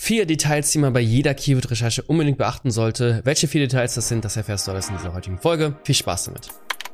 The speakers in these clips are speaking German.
4 Details, die man bei jeder Keyword-Recherche unbedingt beachten sollte. Welche 4 Details das sind, das erfährst du alles in dieser heutigen Folge. Viel Spaß damit.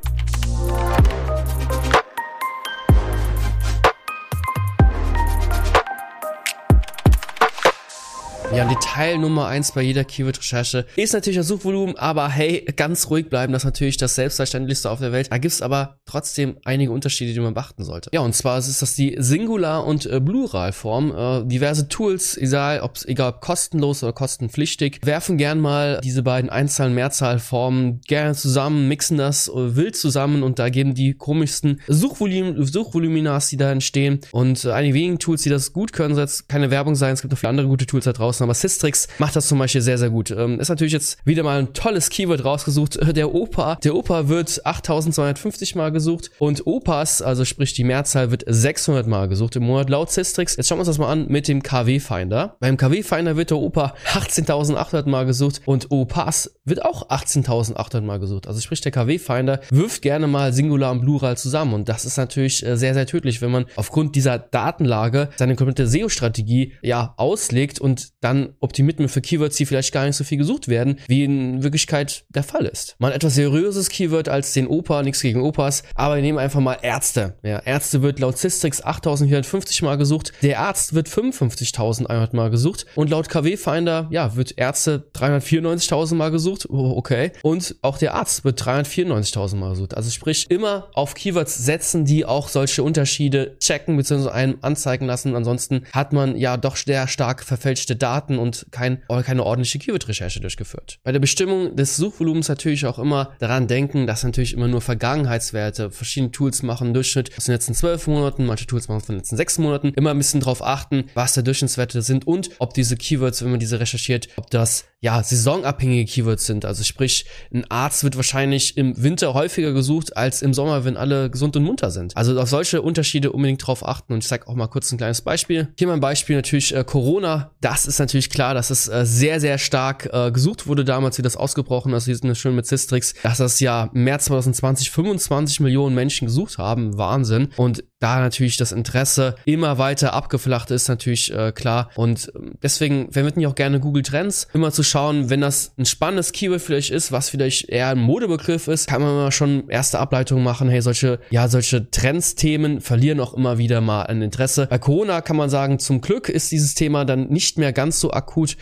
Ja, Detail Nummer 1 bei jeder Keyword-Recherche ist natürlich das Suchvolumen, aber hey, ganz ruhig bleiben, das ist natürlich das selbstverständlichste auf der Welt. Da gibt's aber trotzdem einige Unterschiede, die man beachten sollte. Ja, und zwar ist das die Singular- und Pluralform. Diverse Tools, egal ob kostenlos oder kostenpflichtig, werfen gern mal diese beiden Einzahl- und Mehrzahlformen gerne zusammen, mixen das wild zusammen und da geben die komischsten Suchvoluminas, die da entstehen. Und einige wenigen Tools, die das gut können, soll jetzt keine Werbung sein, es gibt noch viele andere gute Tools da draußen, aber Sistrix macht das zum Beispiel sehr, sehr gut. Ist natürlich jetzt wieder mal ein tolles Keyword rausgesucht. Der Opa wird 8250 Mal gesucht und Opas, also sprich die Mehrzahl, wird 600 Mal gesucht im Monat laut Sistrix. Jetzt schauen wir uns das mal an mit dem KW-Finder. Beim KW-Finder wird der Opa 18.800 Mal gesucht und Opas wird auch 18.800 Mal gesucht. Also sprich der KW-Finder wirft gerne mal Singular und Plural zusammen und das ist natürlich sehr, sehr tödlich, wenn man aufgrund dieser Datenlage seine komplette SEO-Strategie ja auslegt und dann optimiert man für Keywords, die vielleicht gar nicht so viel gesucht werden, wie in Wirklichkeit der Fall ist. Mal ein etwas seriöses Keyword als den Opa, nichts gegen Opas, aber wir nehmen einfach mal Ärzte. Ja, Ärzte wird laut Sistrix 8.450 Mal gesucht, der Arzt wird 55.100 Mal gesucht und laut KW-Finder, ja, wird Ärzte 394.000 Mal gesucht, okay, und auch der Arzt wird 394.000 Mal gesucht. Also sprich, immer auf Keywords setzen, die auch solche Unterschiede checken bzw. einem anzeigen lassen, ansonsten hat man ja doch sehr stark verfälschte Daten und keine ordentliche Keyword-Recherche durchgeführt. Bei der Bestimmung des Suchvolumens natürlich auch immer daran denken, dass natürlich immer nur Vergangenheitswerte, verschiedene Tools machen Durchschnitt aus den letzten 12 Monaten, manche Tools machen von den letzten 6 Monaten, immer ein bisschen drauf achten, was der Durchschnittswerte sind und ob diese Keywords, wenn man diese recherchiert, ob das ja saisonabhängige Keywords sind. Also sprich, ein Arzt wird wahrscheinlich im Winter häufiger gesucht als im Sommer, wenn alle gesund und munter sind. Also auf solche Unterschiede unbedingt drauf achten und ich zeige auch mal kurz ein kleines Beispiel. Hier mal ein Beispiel natürlich Corona. Das ist natürlich klar, dass es sehr, sehr stark gesucht wurde damals, wie das ausgebrochen ist. Hier sind wir schön mit Sistrix, dass das ja im März 2020 25 Millionen Menschen gesucht haben. Wahnsinn. Und da natürlich das Interesse immer weiter abgeflacht ist, natürlich klar. Und deswegen verwenden wir auch gerne Google Trends, immer zu schauen, wenn das ein spannendes Keyword vielleicht ist, was vielleicht eher ein Modebegriff ist, kann man mal schon erste Ableitungen machen. Hey, solche Trends-Themen verlieren auch immer wieder mal an Interesse. Bei Corona kann man sagen, zum Glück ist dieses Thema dann nicht mehr ganz so akut,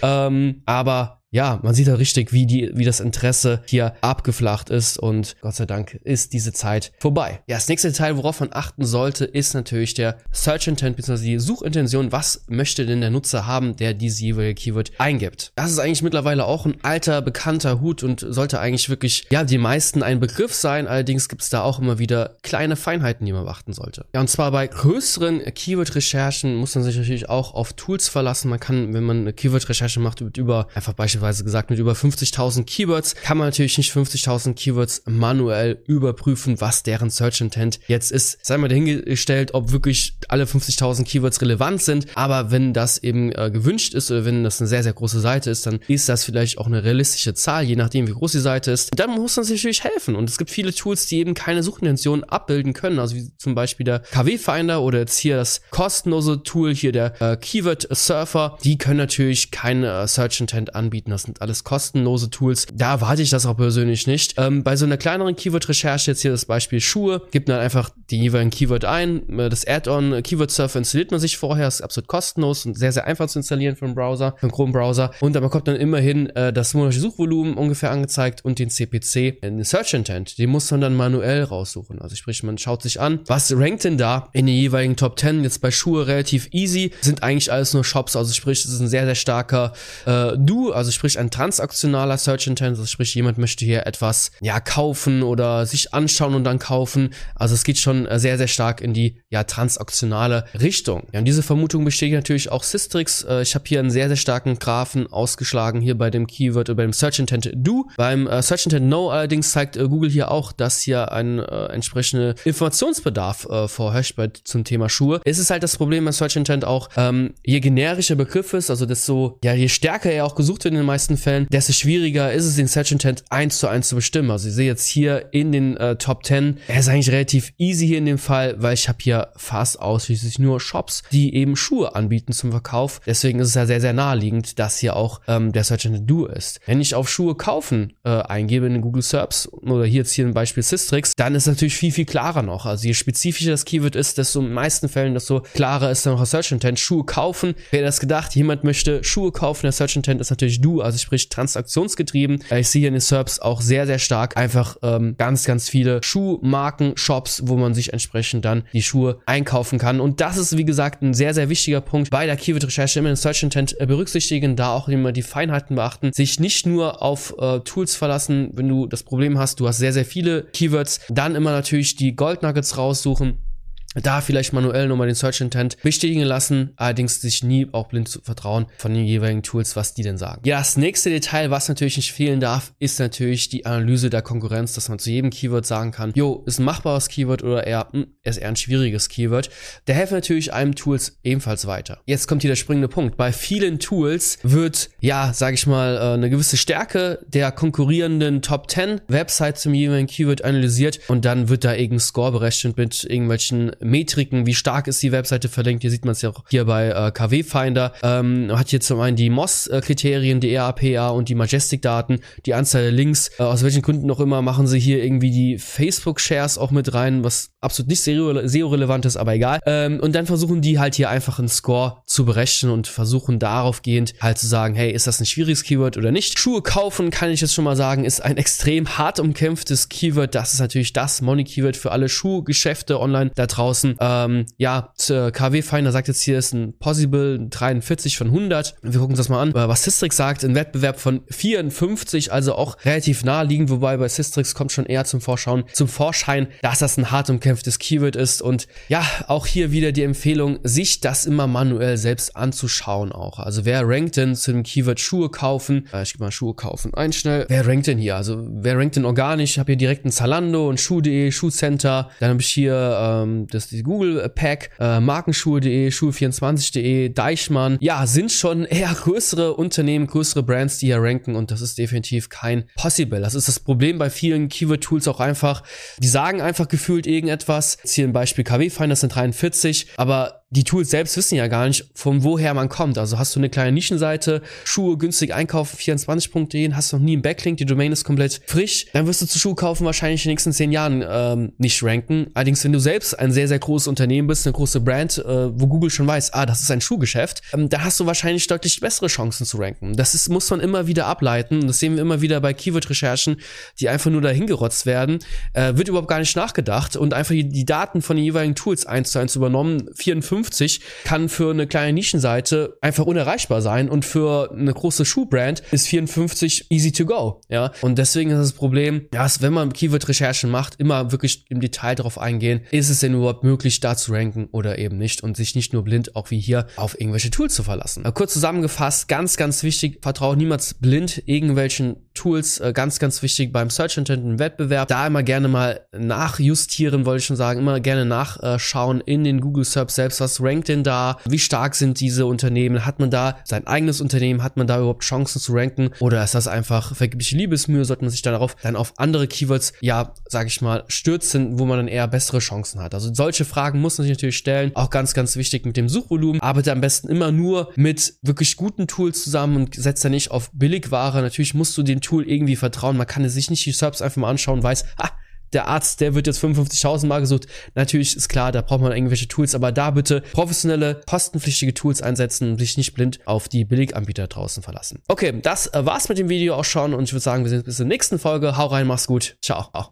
aber ja, man sieht da richtig, wie das Interesse hier abgeflacht ist und Gott sei Dank ist diese Zeit vorbei. Ja, das nächste Detail, worauf man achten sollte, ist natürlich der Search Intent bzw. die Suchintention. Was möchte denn der Nutzer haben, der diese jeweilige Keyword eingibt? Das ist eigentlich mittlerweile auch ein alter, bekannter Hut und sollte eigentlich wirklich, ja, die meisten ein Begriff sein. Allerdings gibt es da auch immer wieder kleine Feinheiten, die man beachten sollte. Ja, und zwar bei größeren Keyword-Recherchen muss man sich natürlich auch auf Tools verlassen. Man kann, wenn man eine Keyword-Recherche macht, mit über 50.000 Keywords, kann man natürlich nicht 50.000 Keywords manuell überprüfen, was deren Search Intent jetzt ist. Sei mal dahingestellt, ob wirklich alle 50.000 Keywords relevant sind, aber wenn das eben gewünscht ist oder wenn das eine sehr, sehr große Seite ist, dann ist das vielleicht auch eine realistische Zahl, je nachdem, wie groß die Seite ist. Dann muss man sich natürlich helfen und es gibt viele Tools, die eben keine Suchintention abbilden können, also wie zum Beispiel der KW-Finder oder jetzt hier das kostenlose Tool, hier der Keyword Surfer, die können natürlich keine Search Intent anbieten. Das sind alles kostenlose Tools. Da erwarte ich das auch persönlich nicht. Bei so einer kleineren Keyword-Recherche, jetzt hier das Beispiel Schuhe, gibt man einfach den jeweiligen Keyword ein. Das Add-on Keyword Surfer installiert man sich vorher, ist absolut kostenlos und sehr, sehr einfach zu installieren für einen Browser, für einen Chrome-Browser. Und dann bekommt man immerhin das monatliche Suchvolumen ungefähr angezeigt und den CPC. Den Search Intent, den muss man dann manuell raussuchen. Also sprich, man schaut sich an, was rankt denn da in den jeweiligen Top 10. Jetzt bei Schuhe relativ easy, sind eigentlich alles nur Shops. Also sprich, das ist ein sehr, sehr starker also sprich ein transaktionaler Search Intent, also sprich jemand möchte hier etwas kaufen oder sich anschauen und dann kaufen. Also es geht schon sehr, sehr stark in die transaktionale Richtung. Ja, und diese Vermutung bestätigt natürlich auch Sistrix. Ich habe hier einen sehr, sehr starken Graphen ausgeschlagen hier bei dem Keyword oder beim Search Intent Do. Beim Search Intent No allerdings zeigt Google hier auch, dass hier ein entsprechender Informationsbedarf vorherrscht zum Thema Schuhe. Es ist halt das Problem bei Search Intent auch, je generischer Begriff ist, also desto je stärker er auch gesucht wird in den allermeisten Fällen, desto schwieriger ist es, den Search Intent 1:1 zu bestimmen. Also ich sehe jetzt hier in den Top 10, er ist eigentlich relativ easy hier in dem Fall, weil ich habe hier fast ausschließlich nur Shops, die eben Schuhe anbieten zum Verkauf. Deswegen ist es ja sehr, sehr naheliegend, dass hier auch der Search Intent Duo ist. Wenn ich auf Schuhe kaufen eingebe in den Google SERPs oder hier jetzt ein Beispiel Sistrix, dann ist es natürlich viel, viel klarer noch. Also je spezifischer das Keyword ist, desto in den meisten Fällen, desto klarer ist dann noch der Search Intent. Schuhe kaufen, wer hätte das gedacht, jemand möchte Schuhe kaufen, der Search Intent ist natürlich du, also sprich transaktionsgetrieben. Ich sehe hier in den SERPs auch sehr, sehr stark einfach ganz, ganz viele Schuhmarken, Shops, wo man sich entsprechend dann die Schuhe einkaufen kann. Und das ist, wie gesagt, ein sehr, sehr wichtiger Punkt bei der Keyword-Recherche, immer den Search Intent berücksichtigen, da auch immer die Feinheiten beachten, sich nicht nur auf Tools verlassen, wenn du das Problem hast, du hast sehr, sehr viele Keywords, dann immer natürlich die Gold Nuggets raussuchen, da vielleicht manuell nochmal den Search Intent bestätigen lassen, allerdings sich nie auch blind zu vertrauen von den jeweiligen Tools, was die denn sagen. Ja, das nächste Detail, was natürlich nicht fehlen darf, ist natürlich die Analyse der Konkurrenz, dass man zu jedem Keyword sagen kann, jo, ist ein machbares Keyword oder ist eher ein schwieriges Keyword. Da helfen natürlich einem Tools ebenfalls weiter. Jetzt kommt hier der springende Punkt. Bei vielen Tools wird, ja, sage ich mal, eine gewisse Stärke der konkurrierenden Top 10 Websites zum jeweiligen Keyword analysiert und dann wird da irgendein Score berechnet mit irgendwelchen Metriken, wie stark ist die Webseite verlinkt. Hier sieht man es ja auch hier bei KW Finder. Hat hier zum einen die MOS-Kriterien, die EAPA und die Majestic-Daten, die Anzahl der Links. Aus welchen Gründen auch immer machen sie hier irgendwie die Facebook-Shares auch mit rein, was absolut nicht SEO-relevant ist, aber egal. Und dann versuchen die halt hier einfach einen Score zu berechnen und versuchen darauf gehend halt zu sagen, hey, ist das ein schwieriges Keyword oder nicht? Schuhe kaufen, kann ich jetzt schon mal sagen, ist ein extrem hart umkämpftes Keyword. Das ist natürlich das Money-Keyword für alle Schuhgeschäfte online da draußen. KW Finder sagt jetzt hier ist ein Possible 43 von 100. Wir gucken uns das mal an. Was Sistrix sagt, ein Wettbewerb von 54, also auch relativ naheliegend, wobei bei Sistrix kommt schon eher zum Vorschein, dass das ein hart umkämpftes Keyword ist. Und ja, auch hier wieder die Empfehlung, sich das immer manuell selbst anzuschauen auch. Also wer rankt denn zu dem Keyword Schuhe kaufen? Ich gebe mal Schuhe kaufen ein schnell. Wer rankt denn hier? Also wer rankt denn organisch? Ich habe hier direkt ein Zalando und Schuh.de, Schuhcenter. Dann habe ich hier das ist die Google Pack, Markenschuhe.de, Schuhe24.de, Deichmann. Ja, sind schon eher größere Unternehmen, größere Brands, die hier ranken und das ist definitiv kein Possible. Das ist das Problem bei vielen Keyword-Tools auch einfach. Die sagen einfach gefühlt irgendetwas. Jetzt hier ein Beispiel KW Finder, das sind 43, aber die Tools selbst wissen ja gar nicht, von woher man kommt. Also hast du eine kleine Nischenseite, Schuhe günstig einkaufen, 24.de, hast noch nie einen Backlink, die Domain ist komplett frisch, dann wirst du zu Schuhe kaufen wahrscheinlich in den nächsten 10 Jahren nicht ranken. Allerdings, wenn du selbst ein sehr, sehr großes Unternehmen bist, eine große Brand, wo Google schon weiß, das ist ein Schuhgeschäft, da hast du wahrscheinlich deutlich bessere Chancen zu ranken. Muss man immer wieder ableiten. Das sehen wir immer wieder bei Keyword-Recherchen, die einfach nur dahin gerotzt werden. Wird überhaupt gar nicht nachgedacht und einfach die Daten von den jeweiligen Tools 1:1 übernommen. 54 kann für eine kleine Nischenseite einfach unerreichbar sein und für eine große Schuhbrand ist 54 easy to go. Ja, und deswegen ist das Problem, dass wenn man Keyword-Recherchen macht, immer wirklich im Detail darauf eingehen, ist es denn überhaupt möglich, da zu ranken oder eben nicht und sich nicht nur blind, auch wie hier, auf irgendwelche Tools zu verlassen. Kurz zusammengefasst, ganz, ganz wichtig, vertraue niemals blind irgendwelchen Tools, ganz, ganz wichtig beim Search Intent im Wettbewerb. Da immer gerne mal nachjustieren, wollte ich schon sagen, immer gerne nachschauen in den Google SERPs selbst, was rankt denn da, wie stark sind diese Unternehmen, hat man da sein eigenes Unternehmen, hat man da überhaupt Chancen zu ranken oder ist das einfach vergebliche Liebesmühe, sollte man sich dann auf andere Keywords, ja, sag ich mal, stürzen, wo man dann eher bessere Chancen hat. Also solche Fragen muss man sich natürlich stellen, auch ganz, ganz wichtig mit dem Suchvolumen, arbeite am besten immer nur mit wirklich guten Tools zusammen und setzt da nicht auf Billigware. Natürlich musst du dem Tool irgendwie vertrauen, man kann sich nicht die SERPs einfach mal anschauen und weiß, der Arzt, der wird jetzt 55.000 Mal gesucht. Natürlich ist klar, da braucht man irgendwelche Tools, aber da bitte professionelle, kostenpflichtige Tools einsetzen und sich nicht blind auf die Billiganbieter draußen verlassen. Okay, das war's mit dem Video auch schon und ich würde sagen, wir sehen uns bis zur nächsten Folge. Hau rein, mach's gut. Ciao.